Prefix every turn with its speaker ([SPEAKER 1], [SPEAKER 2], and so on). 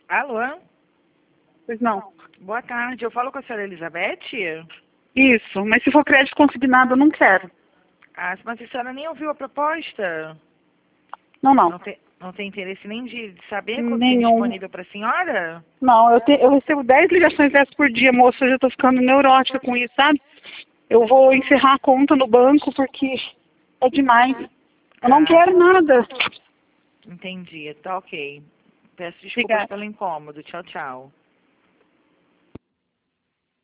[SPEAKER 1] Alô?
[SPEAKER 2] Pois não.
[SPEAKER 1] Boa tarde, eu falo com a senhora Elizabeth?
[SPEAKER 2] Isso, mas se for crédito consignado, eu não quero.
[SPEAKER 1] Ah, mas a senhora nem ouviu a proposta?
[SPEAKER 2] Não, não.
[SPEAKER 1] Não tem interesse nem de saber quando tem
[SPEAKER 2] Nenhum.
[SPEAKER 1] disponível para a senhora?
[SPEAKER 2] Não, eu recebo 10 ligações dessas por dia, moça. Eu já tô ficando neurótica com isso, sabe? Eu vou encerrar a conta no banco porque é demais. Eu não quero nada.
[SPEAKER 1] Entendi, tá ok. Peço desculpas
[SPEAKER 2] Obrigada.
[SPEAKER 1] pelo incômodo. Tchau, tchau.